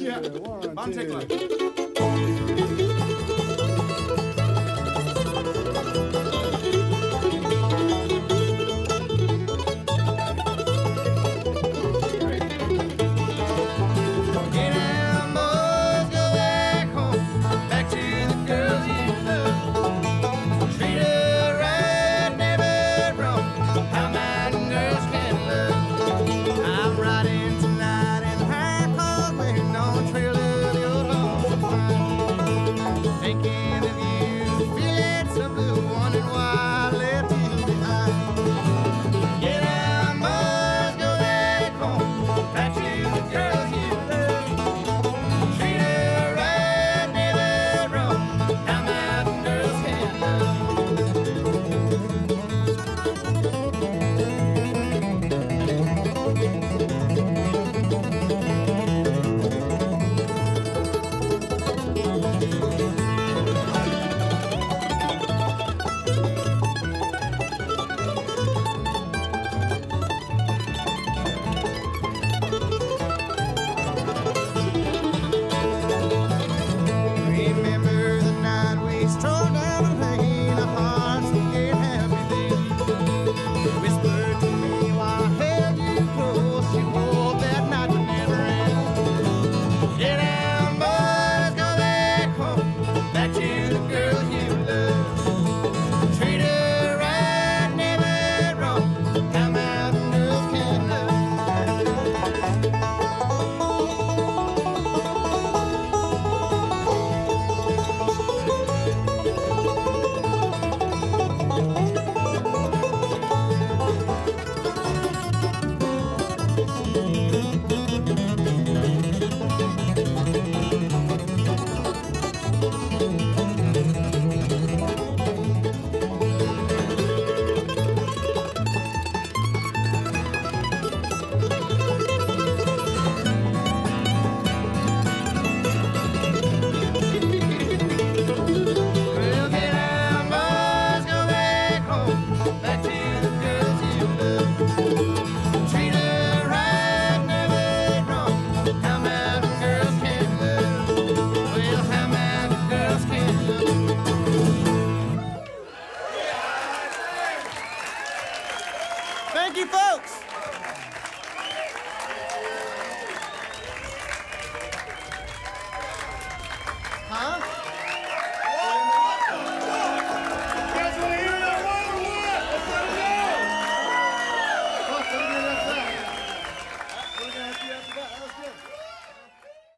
Yeah. One, Band two. check. Get down, boys, go back home, back to the girls you love. Treat her right, never wrong. How mountain girls can love. I'm riding tonight in high cars, waiting on the trail of the old home. Thinking of you, feeling so blue, wondering why I left you behind. Get down, boys, go back home, back to the girls you love. Treat her right, never wrong. How mountain girls can love. Remember the night we strolled down the lane, our hearts would get happy then. You whispered to me while I held you close. You hoped that night would never end. Get down, boys, go back home, back to the girl you love. Treat her right, never wrong. How mountain girls can love. Well, get down, boys, go back home, back to the girls you love. Treat her right, never wrong. How mountain girls can love. Well, how mountain girls can love. Thank you, folks. Huh? You guys want to hear that one or what? Let's let it go. Oh, what are we gonna do after that? What are we gonna do after that? That was good.